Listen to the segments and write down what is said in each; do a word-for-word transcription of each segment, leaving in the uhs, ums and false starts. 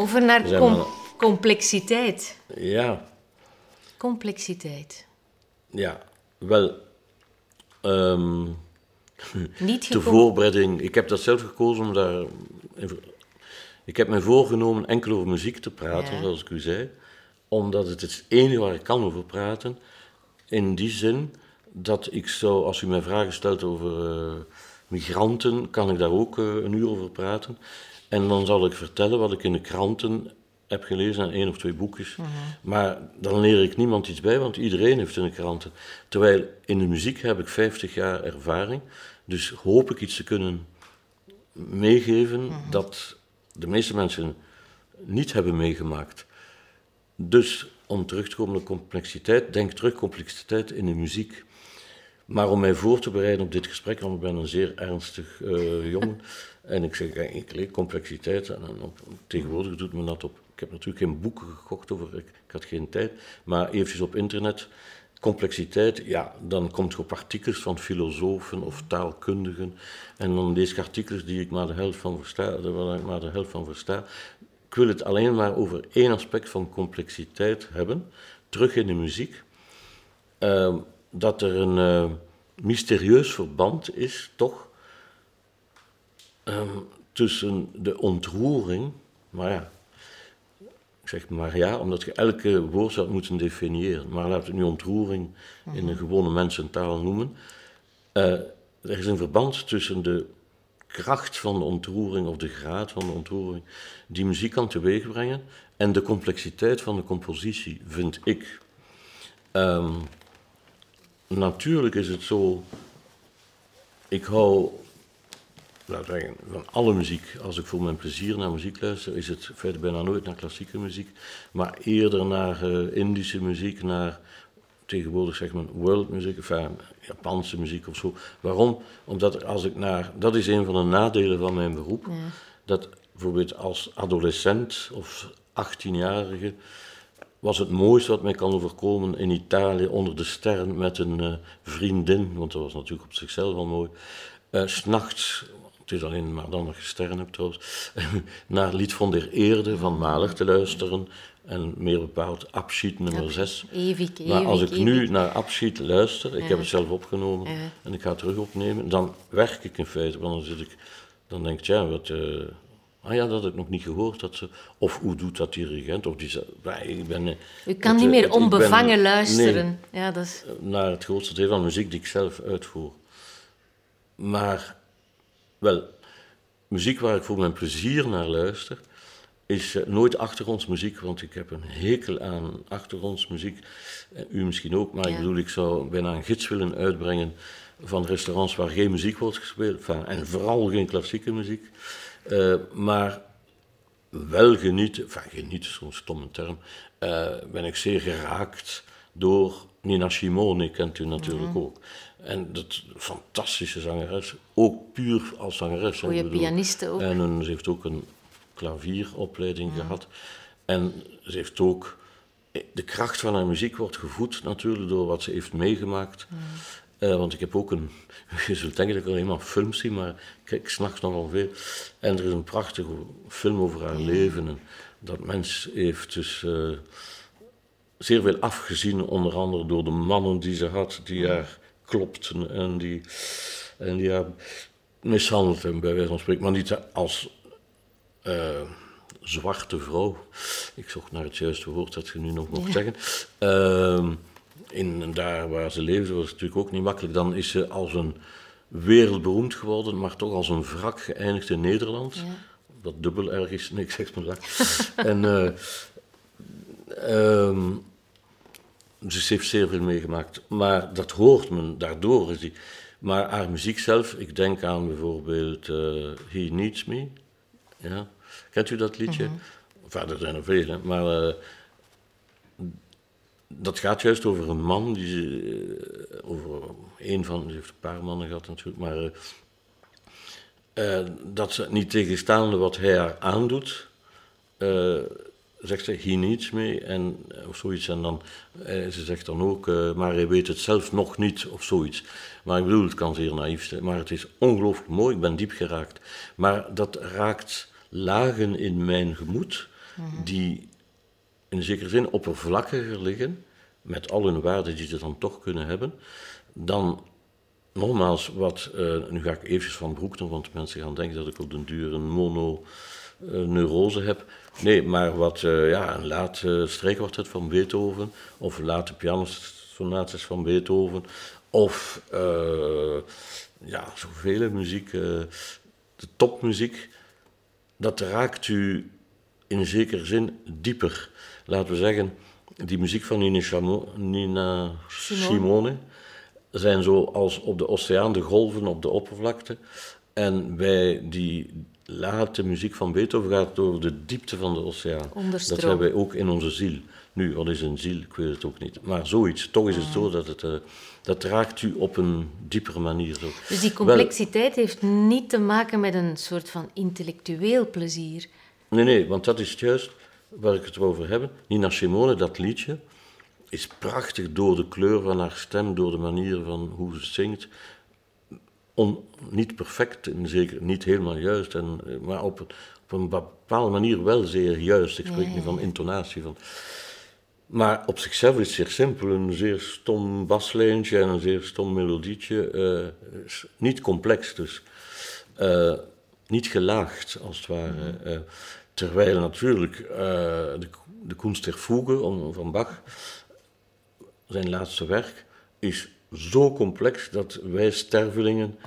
Over naar We zijn com- maar- complexiteit. Ja, Complexiteit. ja, wel... ehm, Niet de gecom- voorbereiding... Ik heb dat zelf gekozen om daar... Ik heb mij voorgenomen enkel over muziek te praten, Ja. zoals ik u zei. Omdat het het enige waar ik kan over praten. In die zin dat ik zou... Als u mij vragen stelt over eh, migranten, kan ik daar ook eh, een uur over praten. En dan zal ik vertellen wat ik in de kranten heb gelezen en één of twee boekjes. Mhm. Maar dan leer ik niemand iets bij, want iedereen heeft in de kranten. Terwijl in de muziek heb ik vijftig jaar ervaring. Dus hoop ik iets te kunnen meegeven Mhm. dat de meeste mensen niet hebben meegemaakt. Dus om terug te komen naar complexiteit, denk terug complexiteit in de muziek. Maar om mij voor te bereiden op dit gesprek, want ik ben een zeer ernstig eh, jongen. En ik zeg, eh, ik leer complexiteit en, en op, tegenwoordig doet me dat op. Ik heb natuurlijk geen boeken gekocht over, ik, ik had geen tijd, maar eventjes op internet. Complexiteit, ja, dan komt je op artikels van filosofen of taalkundigen. En dan lees ik artikels die ik maar de helft van versta, waar ik maar de helft van versta. Ik wil het alleen maar over één aspect van complexiteit hebben, terug in de muziek. Uh, dat er een uh, mysterieus verband is, toch, um, tussen de ontroering, maar ja, ik zeg maar ja, omdat je elke woord zou moeten definiëren, maar laten we het nu ontroering in de gewone mensentaal noemen. Uh, er is een verband tussen de kracht van de ontroering of de graad van de ontroering die muziek kan teweegbrengen en de complexiteit van de compositie, vind ik. Um, Natuurlijk is het zo, ik hou, laten we zeggen, van alle muziek. Als ik voor mijn plezier naar muziek luister, is het verder bijna nooit naar klassieke muziek, maar eerder naar uh, Indische muziek, naar tegenwoordig zeg maar world muziek, enfin, Japanse muziek of zo. Waarom? Omdat als ik naar, dat is een van de nadelen van mijn beroep, ja. Dat bijvoorbeeld als adolescent of achttienjarige was het mooiste wat mij kan overkomen in Italië onder de sterren met een uh, vriendin, want dat was natuurlijk op zichzelf al mooi, uh, 's nachts, het is alleen maar dan nog je sterren hebt trouwens, naar Lied van der Eerde van Mahler te luisteren en meer bepaald Abschied nummer zes. Ewig, ewig, maar als ik ewig. nu naar Abschied luister, ik ja. heb het zelf opgenomen ja. en ik ga het terug opnemen, dan werk ik in feite, want dan zit ik, dan denk ik, ja, wat... Uh, Ah ja, dat heb ik nog niet gehoord. Dat ze, of hoe doet dat dirigent? Of die, ik ben, U kan het, niet meer het, onbevangen ben, luisteren. Nee, ja, dat is... naar het grootste deel van muziek die ik zelf uitvoer. Maar, wel, muziek waar ik voor mijn plezier naar luister, is uh, nooit achtergrondsmuziek, want ik heb een hekel aan achtergrondsmuziek. Uh, u misschien ook, maar ja. ik bedoel, ik zou bijna een gids willen uitbrengen van restaurants waar geen muziek wordt gespeeld, enfin, en vooral geen klassieke muziek. Uh, maar wel genieten, enfin genieten is zo'n stomme term, uh, ben ik zeer geraakt door Nina Simone, kent u natuurlijk mm-hmm. ook. En dat fantastische zangeres, ook puur als zangeres. Goeie pianiste ook. En een, ze heeft ook een klavieropleiding mm. gehad. En ze heeft ook, de kracht van haar muziek wordt gevoed natuurlijk door wat ze heeft meegemaakt. Mm. Uh, want ik heb ook een, je zult denken dat ik alleen maar films zie, maar ik kijk 's nachts nogal veel. En er is een prachtige film over haar leven. En dat mens heeft dus uh, zeer veel afgezien, onder andere door de mannen die ze had, die haar klopten en die, en die haar mishandelden, bij wijze van spreken. Maar niet als uh, zwarte vrouw. Ik zocht naar het juiste woord dat je nu nog mocht ja. zeggen. Uh, In, daar waar ze leefde was het natuurlijk ook niet makkelijk. Dan is ze als een wereldberoemd geworden, maar toch als een wrak geëindigd in Nederland. Ja. Dat dubbel erg is, nee, ik zeg maar dat. en uh, um, ze heeft zeer veel meegemaakt. Maar dat hoort men, daardoor is die. Maar haar muziek zelf, ik denk aan bijvoorbeeld uh, He Needs Me. Ja. Kent u dat liedje? Mm-hmm. Enfin, er zijn er veel, hè? Maar... Uh, dat gaat juist over een man, die, uh, over een van, ze heeft een paar mannen gehad natuurlijk, maar uh, uh, dat ze niet tegenstaande wat hij haar aandoet, uh, zegt ze, he needs me, en, of zoiets, en dan, uh, ze zegt dan ook, uh, maar hij weet het zelf nog niet, of zoiets. Maar ik bedoel, het kan zeer naïef zijn, maar het is ongelooflijk mooi, ik ben diep geraakt. Maar dat raakt lagen in mijn gemoed, mm-hmm. die in zekere zin oppervlakkiger liggen, met al hun waarden die ze dan toch kunnen hebben, dan nogmaals wat, uh, nu ga ik eventjes van broek doen, want mensen gaan denken dat ik op den duur een mono-neurose uh, heb. Nee, maar wat, uh, ja, een laat uh, strijkkwartet van Beethoven, of late pianosonates van Beethoven, of uh, ja, zoveel muziek, uh, de topmuziek, dat raakt u in zekere zin dieper. Laten we zeggen, die muziek van Nina, Chamo, Nina Simone. Simone zijn zo als op de oceaan de golven op de oppervlakte. En bij die late muziek van Beethoven gaat het over de diepte van de oceaan. Onderstroom. Dat hebben wij ook in onze ziel. Nu, wat is een ziel? Ik weet het ook niet. Maar zoiets. Toch is het zo dat het... Uh, dat raakt u op een diepere manier. Zo. Dus die complexiteit Wel, heeft niet te maken met een soort van intellectueel plezier. Nee, nee, want dat is juist waar ik het over heb. Nina Simone, dat liedje, is prachtig door de kleur van haar stem, door de manier van hoe ze zingt. On, niet perfect, en zeker niet helemaal juist, en, maar op, op een bepaalde manier wel zeer juist. Ik spreek ja, niet van intonatie. Van. Maar op zichzelf is het zeer simpel, een zeer stom baslijntje en een zeer stom melodietje. Uh, niet complex dus. Uh, niet gelaagd, als het ware. Uh, terwijl natuurlijk uh, de, de Kunst der Fuge van Bach, zijn laatste werk, is zo complex dat wij stervelingen,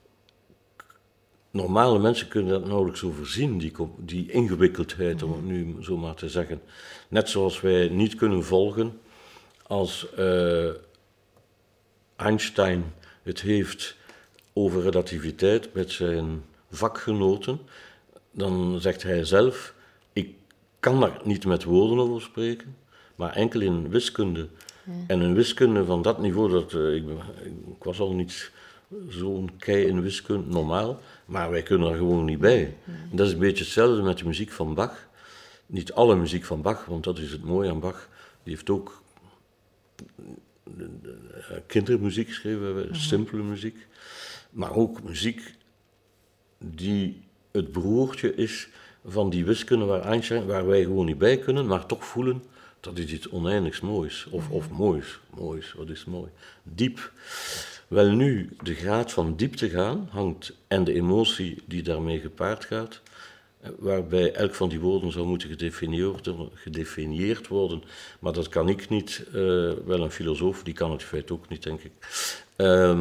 normale mensen kunnen dat nauwelijks overzien, die, die ingewikkeldheid, om het nu zo maar te zeggen. Net zoals wij niet kunnen volgen als uh, Einstein het heeft over relativiteit met zijn vakgenoten, dan zegt hij zelf, ik kan daar niet met woorden over spreken, maar enkel in wiskunde. Ja. En een wiskunde van dat niveau, dat, uh, ik, ik was al niet zo'n kei in wiskunde, normaal, maar wij kunnen er gewoon niet bij. Ja. En dat is een beetje hetzelfde met de muziek van Bach. Niet alle muziek van Bach, want dat is het mooie aan Bach. Die heeft ook kindermuziek geschreven, uh-huh. simpele muziek. Maar ook muziek die het broertje is van die wiskunde waar Einstein, waar wij gewoon niet bij kunnen, maar toch voelen, dat is iets oneindigs moois. Of, uh-huh. of moois. Moois, wat is mooi? Diep. Wel nu, de graad van diepte gaan hangt, en de emotie die daarmee gepaard gaat, waarbij elk van die woorden zou moeten gedefinieerd, gedefinieerd worden, maar dat kan ik niet, uh, wel een filosoof, die kan het in feite ook niet, denk ik. Uh,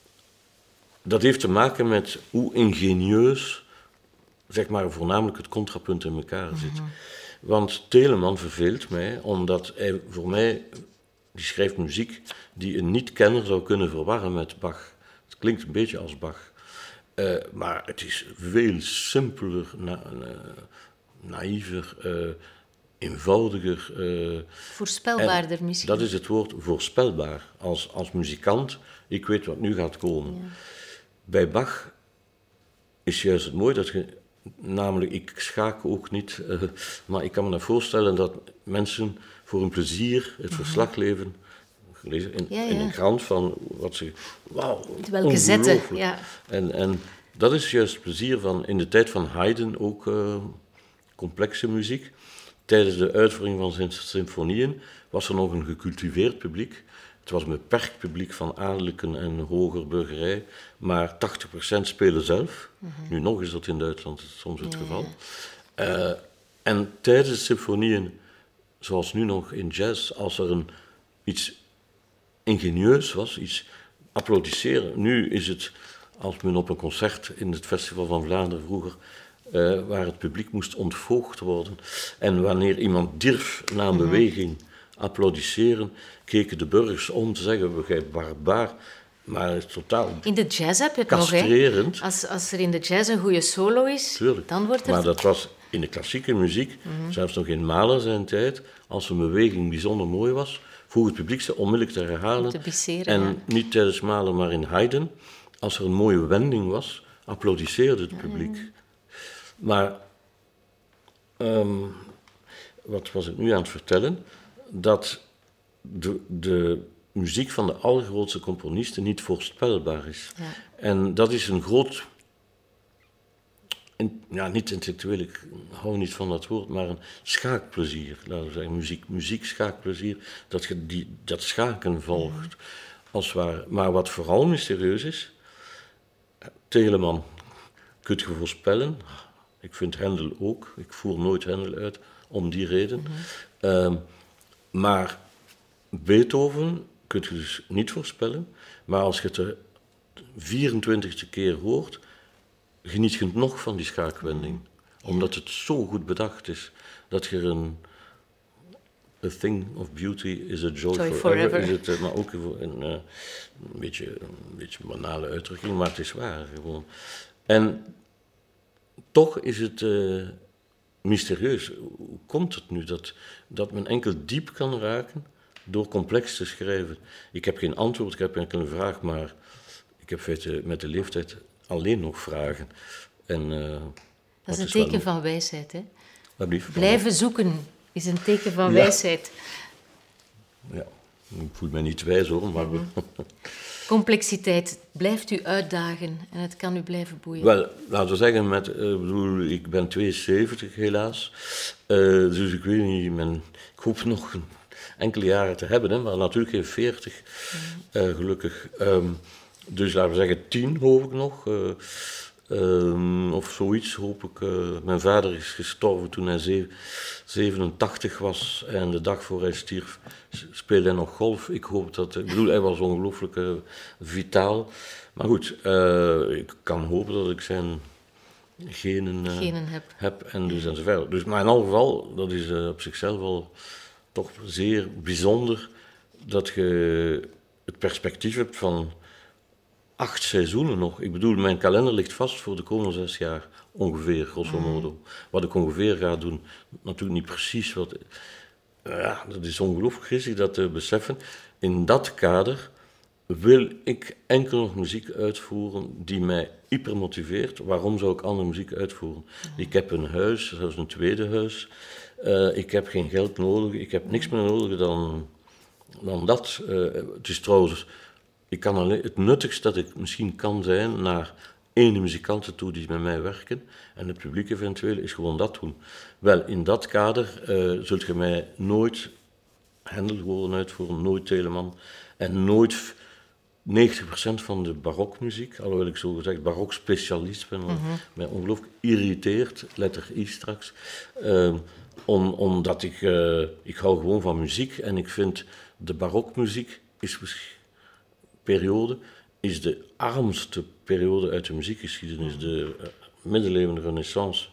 dat heeft te maken met hoe ingenieus, zeg maar, voornamelijk het contrapunt in elkaar zit. Mm-hmm. Want Telemann verveelt mij, omdat hij voor mij, die schrijft muziek die een niet-kenner zou kunnen verwarren met Bach. Het klinkt een beetje als Bach. Uh, maar het is veel simpeler, na, na, naïver, uh, eenvoudiger. Uh, Voorspelbaarder misschien. Dat is het woord, voorspelbaar. Als, als muzikant, ik weet wat nu gaat komen. Ja. Bij Bach is juist het mooie dat je, namelijk, ik schaak ook niet, uh, maar ik kan me dan voorstellen dat mensen voor hun plezier het verslag uh-huh. leven. Gelezen in, ja, ja. in een krant van wat ze... Wauw, welke zetten, ja. En, en dat is juist het plezier van... In de tijd van Haydn ook uh, complexe muziek. Tijdens de uitvoering van zijn symfonieën was er nog een gecultiveerd publiek. Het was een beperkt publiek van adellijken en hoger burgerij. Maar tachtig procent spelen zelf. Uh-huh. Nu nog is dat in Duitsland soms het ja, geval. Ja. Uh, en tijdens de symfonieën, zoals nu nog in jazz, als er een, iets... ingenieus was, iets applaudisseren. Nu is het, als men op een concert in het Festival van Vlaanderen vroeger, uh, waar het publiek moest ontvoogd worden, en wanneer iemand durf na een mm-hmm. beweging applaudisseren, keken de burgers om te zeggen, we gij barbaar, maar het is totaal in de jazz heb je het castrerend. Nog, hè? Als, als er in de jazz een goede solo is, tuurlijk. Dan wordt er... Maar dat was in de klassieke muziek, mm-hmm. zelfs nog in Mahler zijn tijd, als een beweging bijzonder mooi was, vroeg het publiek ze onmiddellijk te herhalen. Te bisseren, en ja. niet tijdens Mahler, maar in Haydn. Als er een mooie wending was, applaudisseerde het publiek. Mm. Maar, um, wat was ik nu aan het vertellen? Dat de, de muziek van de allergrootste componisten niet voorspelbaar is. Ja. En dat is een groot... in, ja, niet intellectueel, ik hou niet van dat woord, maar een schaakplezier, laten we zeggen, muziek, muziek schaakplezier, dat je die, dat schaken volgt, mm-hmm. als het ware. Maar wat vooral mysterieus is, Telemann kun je voorspellen, ik vind Händel ook, ik voer nooit Händel uit, om die reden. Mm-hmm. Um, maar Beethoven kun je dus niet voorspellen, maar als je het de vierentwintigste keer hoort, geniet je nog van die schaakwending. Ja. Omdat het zo goed bedacht is, dat je er een... A thing of beauty is a joy, joy forever. forever. Is het, maar ook een, een, een, beetje, een beetje banale uitdrukking, maar het is waar gewoon. En toch is het uh, mysterieus. Hoe komt het nu dat, dat men enkel diep kan raken door complex te schrijven? Ik heb geen antwoord, ik heb enkel een vraag, maar ik heb feite met de leeftijd alleen nog vragen. En, uh, dat is een is teken wel... van wijsheid, hè? Blijven van... zoeken is een teken van ja. wijsheid. Ja, ik voel me niet wijs hoor, maar... Mm-hmm. Complexiteit blijft u uitdagen en het kan u blijven boeien. Wel, laten we zeggen, met, uh, bedoel, ik ben tweeënzeventig helaas, uh, dus ik weet niet, men, ik hoop nog enkele jaren te hebben, hè, maar natuurlijk geen veertig, mm-hmm. uh, gelukkig. Um, dus laten we zeggen tien hoop ik nog, uh, um, of zoiets hoop ik. Uh, mijn vader is gestorven toen hij ze- zevenentachtig was en de dag voor hij stierf speelde hij nog golf. Ik hoop dat, ik bedoel, hij was ongelooflijk uh, vitaal. Maar goed, uh, ik kan hopen dat ik zijn genen, uh, genen heb. heb en dus enzovoort. Dus, maar in elk geval, dat is uh, op zichzelf al toch zeer bijzonder dat je het perspectief hebt van acht seizoenen nog. Ik bedoel, mijn kalender ligt vast voor de komende zes jaar, ongeveer, grosso modo. Mm. Wat ik ongeveer ga doen, natuurlijk niet precies wat... Ja, dat is ongelooflijk gristig dat te beseffen. In dat kader wil ik enkel nog muziek uitvoeren die mij hypermotiveert. Waarom zou ik andere muziek uitvoeren? Mm. Ik heb een huis, zelfs een tweede huis. Uh, ik heb geen geld nodig, ik heb niks meer nodig dan, dan dat. Uh, het is trouwens... Ik kan alleen, het nuttigste dat ik misschien kan zijn naar ene muzikanten toe die met mij werken en het publiek eventueel is gewoon dat doen. Wel, in dat kader uh, zult je mij nooit Händel horen uitvoeren, nooit Telemann en nooit negentig procent van de barokmuziek, alhoewel ik zo gezegd barok specialist ben, wat mm-hmm. mij ongelooflijk irriteert, letter I straks, uh, om, omdat ik, uh, ik hou gewoon van muziek en ik vind de barokmuziek is misschien periode is de armste periode uit de muziekgeschiedenis, de uh, middeleeuwen, de renaissance.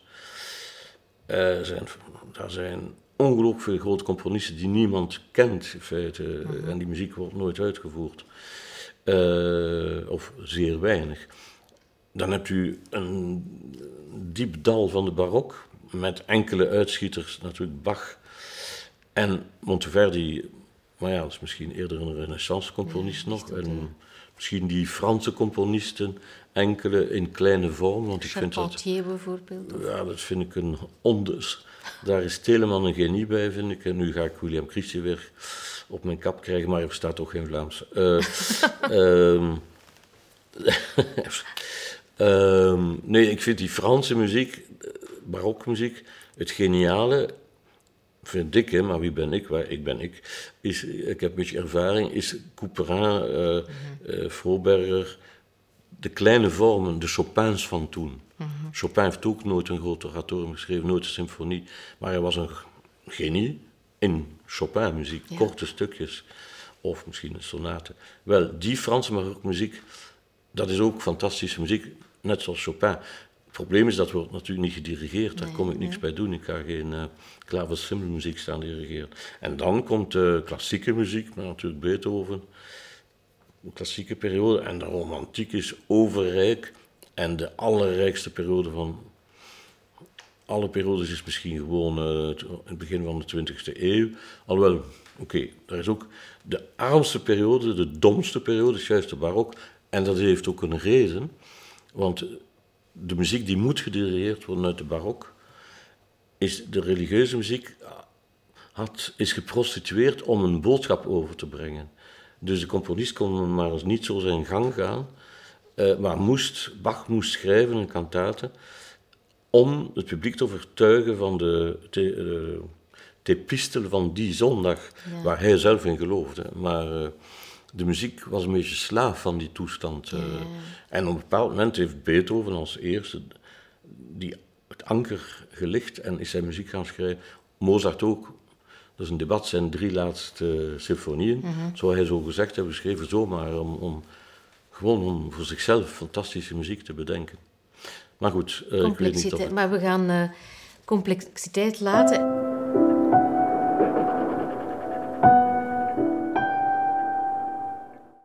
Uh, zijn, daar zijn ongelooflijk veel grote componisten die niemand kent, in feite, mm-hmm. en die muziek wordt nooit uitgevoerd. Uh, of zeer weinig. Dan hebt u een diep dal van de barok, met enkele uitschieters, natuurlijk Bach en Monteverdi. Maar ja, dat is misschien eerder een renaissance-componist ja, nog. En misschien die Franse componisten, enkele in kleine vorm. Want ik vind dat, bijvoorbeeld? Of? Ja, dat vind ik een ondes. Daar is Telemann een genie bij, vind ik. En nu ga ik William Christie weer op mijn kap krijgen, maar er bestaat toch geen Vlaams. Uh, um, um, nee, ik vind die Franse muziek, barokmuziek, het geniale... vind ik, hè, maar wie ben ik? Waar, ik ben ik. Is, ik heb een beetje ervaring. Is Couperin, uh, mm-hmm. uh, Froberger, de kleine vormen, de Chopins van toen. Mm-hmm. Chopin heeft ook nooit een groot oratorium geschreven, nooit een symfonie. Maar hij was een genie in Chopin-muziek, ja. Korte stukjes. Of misschien een sonate. Wel, die Franse barokmuziek, dat is ook fantastische muziek, net zoals Chopin. Het probleem is, dat wordt natuurlijk niet gedirigeerd, daar nee, kom ik niks nee. bij doen. Ik ga geen uh, klaversimmelmuziek staan dirigeren. En dan komt de uh, klassieke muziek, maar natuurlijk Beethoven, de klassieke periode. En de romantiek is overrijk. En de allerrijkste periode van alle periodes is misschien gewoon uh, het, het begin van de twintigste eeuw. Alhoewel, oké, okay, er is ook de armste periode, de domste periode, is juist de barok. En dat heeft ook een reden, want... de muziek die moet gedirigeerd worden uit de barok, is de religieuze muziek had, is geprostitueerd om een boodschap over te brengen. Dus de componist kon maar eens niet zo zijn gang gaan, uh, maar moest, Bach moest schrijven een kantate om het publiek te overtuigen van de, de, de, de epistel van die zondag, ja. waar hij zelf in geloofde. Maar uh, de muziek was een beetje slaaf van die toestand. Uh, ja. En op een bepaald moment heeft Beethoven als eerste die, het anker gelicht en is zijn muziek gaan schrijven. Mozart ook. Dat is een debat, zijn drie laatste symfonieën, mm-hmm. zou hij zo gezegd hebben geschreven, zomaar om, om gewoon om voor zichzelf fantastische muziek te bedenken. Maar goed, uh, ik weet niet of... Maar we gaan uh, complexiteit laten.